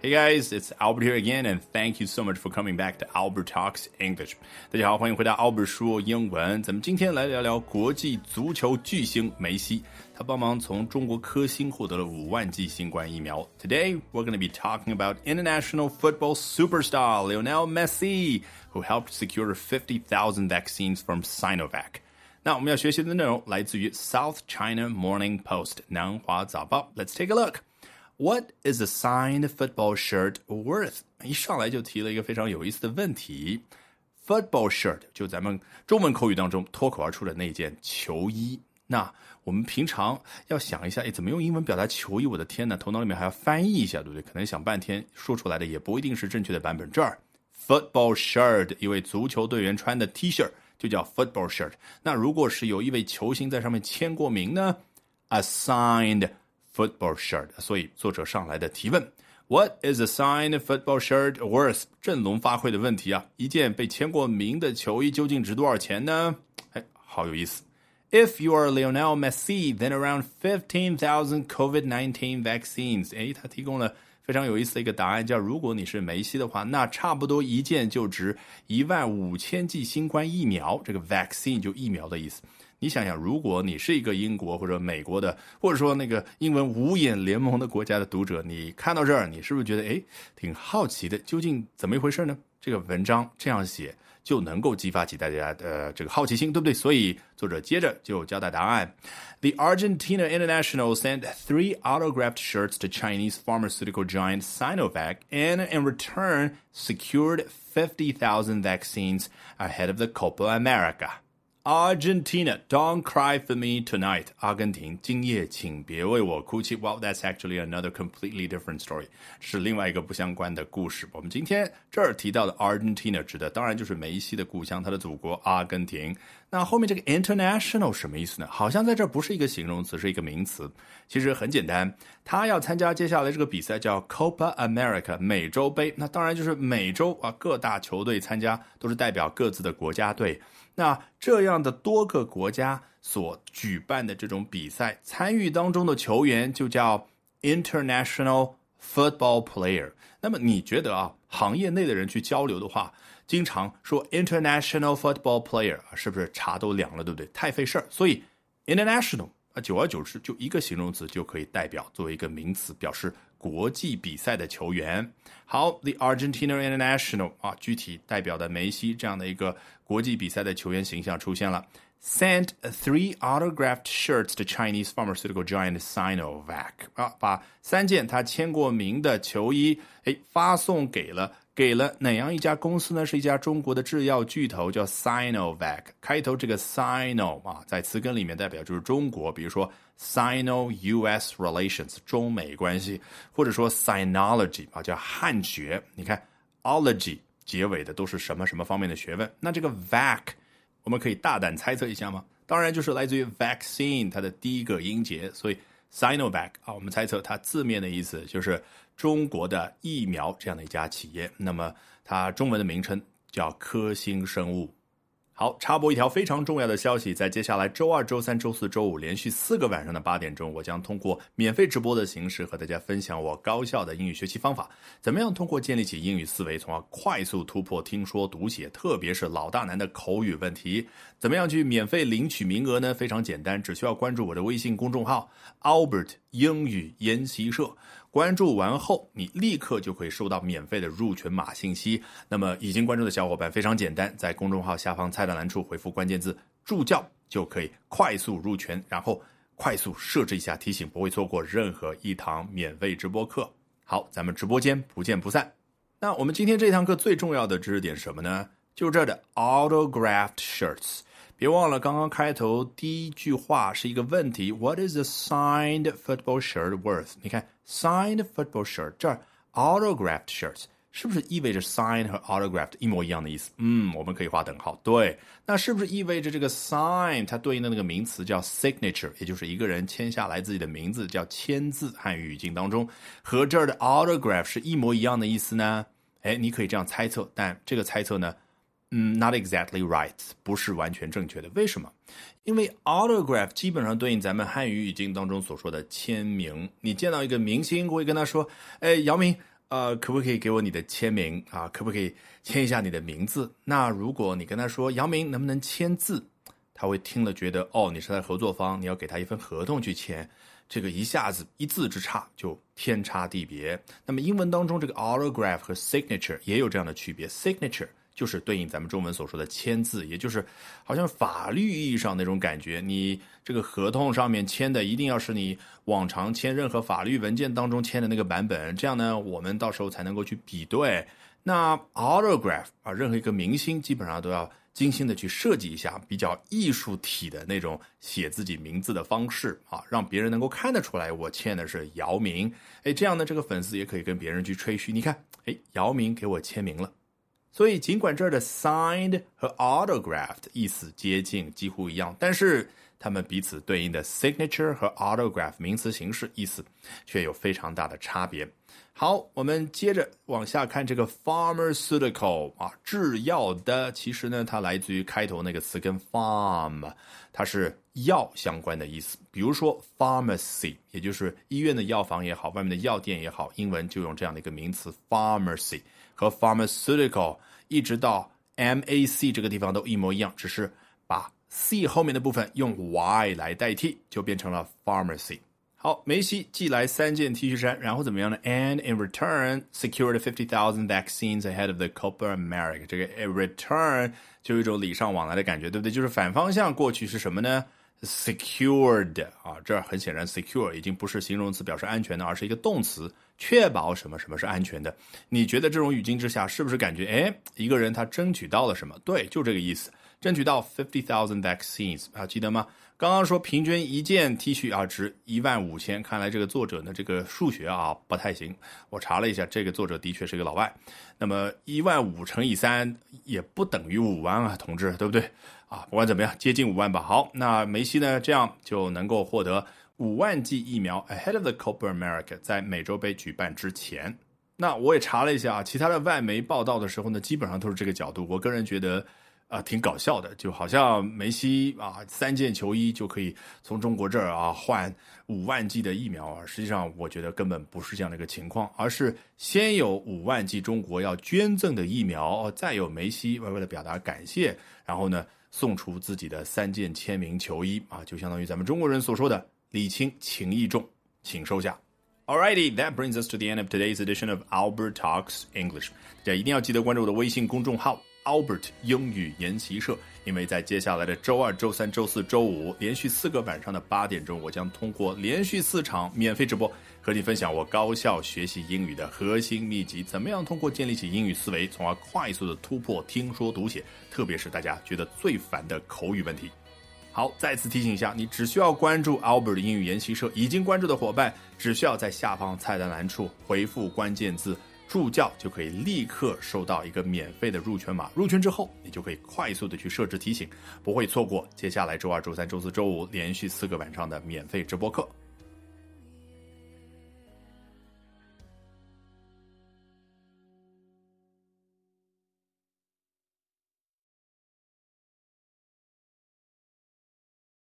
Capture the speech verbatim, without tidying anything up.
Hey guys, it's Albert here again, and thank you so much for coming back to Albert Talks English. 大家好，欢迎回到 Albert 说英文。咱们今天来聊聊国际足球巨星梅西，他帮忙从中国科兴获得了五万剂新冠疫苗。Today, we're going to be talking about international football superstar Lionel Messi, who helped secure fifty thousand vaccines from Sinovac. 那我们要学习的内容来自于 South China Morning Post 南华早报。Let's take a look.What is a signed football shirt worth? 一上来就提了一个非常有意思的问题。Football shirt 就咱们中文口语当中脱口而出的那件球衣。那我们平常要想一下，诶，怎么用英文表达球衣？我的天哪，头脑里面还要翻译一下，对不对？可能想半天说出来的也不一定是正确的版本。这儿 football shirt 一位足球队员穿的 T 恤就叫 football shirt。那如果是有一位球星在上面签过名呢 ？A signed football shirt， 所以作者上来的提问 What is a signed football shirt worth？ 振聋发聩的问题啊！一件被签过名的球衣究竟值多少钱呢？哎，好有意思。If you are Lionel Messi, then around fifteen thousand COVID nineteen vaccines。 哎，他提供了非常有意思的一个答案，叫如果你是梅西的话，那差不多一件就值一万五千剂新冠疫苗。这个 vaccine 就疫苗的意思。你想想，如果你是一个英国或者美国的，或者说那个英文五眼联盟的国家的读者，你看到这儿，你是不是觉得诶挺好奇的，究竟怎么一回事呢？这个文章这样写就能够激发起大家的这个好奇心，对不对？所以作者接着就交代答案。The Argentina international sent three autographed shirts to Chinese pharmaceutical giant Sinovac and in return secured fifty thousand vaccines ahead of the Copa America.Argentina, don't cry for me tonight. 阿根廷，今夜请别为我哭泣。Well, that's actually another completely different story. 是另外一个不相关的故事。我们今天这儿提到的 Argentina 指的当然就是梅西的故乡，他的祖国阿根廷。那后面这个 international 什么意思呢？好像在这儿不是一个形容词，是一个名词。其实很简单，他要参加接下来这个比赛叫 Copa America 美洲杯。那当然就是美洲啊，各大球队参加都是代表各自的国家队。那这样的多个国家所举办的这种比赛，参与当中的球员就叫 international football player。那么你觉得啊，行业内的人去交流的话，经常说 international football player 是不是茶都凉了，对不对？太费事儿。所以 international 啊，久而久之就一个形容词就可以代表作为一个名词，表示国际比赛的球员。好 ，The Argentina International 啊，具体代表的梅西这样的一个国际比赛的球员形象出现了。Sent three autographed shirts to Chinese pharmaceutical giant Sinovac 啊，把三件他签过名的球衣，哎，发送给了给了哪样一家公司呢？是一家中国的制药巨头，叫 Sinovac。开头这个 Sino 啊，在词根里面代表就是中国，比如说 Sino-U S relations 中美关系，或者说 Sinology 啊，叫汉学。你看 ology 结尾的都是什么什么方面的学问？那这个 vac 我们可以大胆猜测一下吗？当然就是来自于 vaccine 它的第一个音节，所以 Sinovac 啊，我们猜测它字面的意思就是中国的疫苗这样的一家企业。那么它中文的名称叫科兴生物。好，插播一条非常重要的消息，在接下来周二、周三、周四、周五连续四个晚上的八点钟，我将通过免费直播的形式和大家分享我高效的英语学习方法，怎么样通过建立起英语思维，从而快速突破听说读写，特别是老大难的口语问题。怎么样去免费领取名额呢？非常简单，只需要关注我的微信公众号 Albert 英语研习社，关注完后你立刻就可以收到免费的入群码信息。那么已经关注的小伙伴非常简单，在公众号下方菜单栏处回复关键字助教，就可以快速入群，然后快速设置一下提醒，不会错过任何一堂免费直播课。好，咱们直播间不见不散。那我们今天这堂课最重要的知识点是什么呢？就是这儿的 autographed shirts。别忘了刚刚开头第一句话是一个问题 What is a signed football shirt worth？ 你看 signed football shirt 这儿 autographed shirts 是不是意味着 signed 和 autographed 一模一样的意思？嗯，我们可以画等号。对，那是不是意味着这个 sign 它对应的那个名词叫 signature， 也就是一个人签下来自己的名字叫签字，汉语语境当中和这儿的 autograph 是一模一样的意思呢？哎，你可以这样猜测，但这个猜测呢嗯 not exactly right， 不是完全正确的。为什么？因为 autograph 基本上对应咱们汉语语境当中所说的签名。你见到一个明星，会跟他说，哎，姚明， 呃，可不可以给我你的签名啊？可不可以签一下你的名字？那如果你跟他说姚明能不能签字，他会听了觉得哦，你是他的合作方，你要给他一份合同去签，这个一下子一字之差就天差地别。那么英文当中这个 autograph 和 signature 也有这样的区别 ，signature 就是对应咱们中文所说的签字，也就是好像法律意义上那种感觉，你这个合同上面签的一定要是你往常签任何法律文件当中签的那个版本，这样呢我们到时候才能够去比对。那 autograph 啊，任何一个明星基本上都要精心的去设计一下比较艺术体的那种写自己名字的方式啊，让别人能够看得出来我签的是姚明。哎，这样呢这个粉丝也可以跟别人去吹嘘，你看，哎，姚明给我签名了。所以尽管这儿的 signed 和 autographed 意思接近几乎一样，但是他们彼此对应的 signature 和 autograph 名词形式意思却有非常大的差别。好，我们接着往下看这个 pharmaceutical 啊，制药的，其实呢它来自于开头那个词跟 pharm， 它是药相关的意思。比如说 pharmacy， 也就是医院的药房也好，外面的药店也好，英文就用这样的一个名词 pharmacy， 和 pharmaceutical 一直到 M A C 这个地方都一模一样，只是把 C 后面的部分用 Y 来代替，就变成了 pharmacy。好，梅西寄来三件 T 恤衫，然后怎么样呢 ？And in return, secured fifty thousand vaccines ahead of the Copa America。这个 return 就有一种礼尚往来的感觉，对不对？就是反方向过去是什么呢 ？Secured 啊，这很显然 secure 已经不是形容词表示安全的，而是一个动词，确保什么什么是安全的。你觉得这种语境之下，是不是感觉哎，一个人他争取到了什么？对，就这个意思。争取到 fifty thousand vaccines 啊，记得吗？刚刚说平均一件 T 恤啊值一万五千，看来这个作者呢这个数学啊不太行。我查了一下，这个作者的确是个老外。那么一万五乘以三也不等于五万啊，同志，对不对？啊，不管怎么样，接近五万吧。好，那梅西呢这样就能够获得五万剂疫苗 ahead of the Copa America， 在美洲杯举办之前。那我也查了一下啊，其他的外媒报道的时候呢，基本上都是这个角度。我个人觉得。啊、呃，挺搞笑的，就好像梅西啊，三件球衣就可以从中国这儿啊换五万剂的疫苗啊。实际上，我觉得根本不是这样的一个情况，而是先有五万剂中国要捐赠的疫苗，再有梅西为了表达感谢，然后呢送出自己的三件签名球衣啊，就相当于咱们中国人所说的礼轻情意重，请收下。Alrighty, that brings us to the end of today's edition of Albert Talks English。大家一定要记得关注我的微信公众号。Albert 英语研习社，因为在接下来的周二、周三、周四、周五连续四个晚上的八点钟，我将通过连续四场免费直播，和你分享我高效学习英语的核心秘籍，怎么样通过建立起英语思维，从而快速的突破听说读写，特别是大家觉得最烦的口语问题。好，再次提醒一下，你只需要关注 Albert 英语研习社，已经关注的伙伴只需要在下方菜单栏处回复关键字助教，就可以立刻收到一个免费的入群码。入群之后，你就可以快速的去设置提醒，不会错过接下来周二、周三、周四、周五连续四个晚上的免费直播课。